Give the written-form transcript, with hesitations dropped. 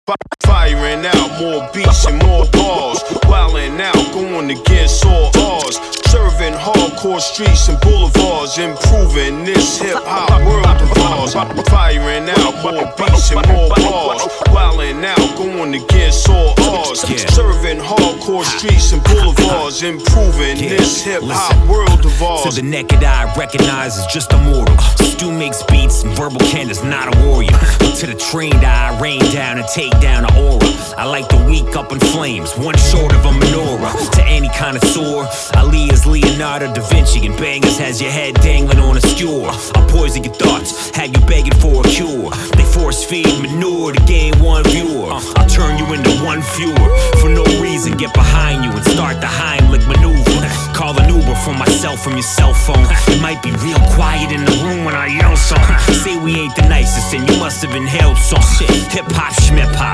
Firing out more beats and more bars, wilding out, going against all odds, serving hardcore streets and boulevards, improving this hip-hop world of ours. Firing out more beats and more bars, wilding out, going against all odds, serving hardcore streets and boulevards, improving this hip-hop world of ours. To the naked eye, recognize as just a mortal. Stu makes beats and verbal candace, not a warrior. To the trained eye, rain down and take down an aura. I like the weak up in flames, one short of a menorah. To any connoisseur, Ali is Leonardo da Vinci, and bangers has your head dangling on a skewer. I'll poison your thoughts, have you begging for a cure. They force feed manure to gain one viewer. I'll turn you into one viewer. For no reason, get behind you and start the Heimlich maneuver. Call an Uber for myself from your cell phone. It might be real quiet in the room when I yell some. Say we ain't the nicest and you must have inhaled some shit. Hip hop, schmip hop.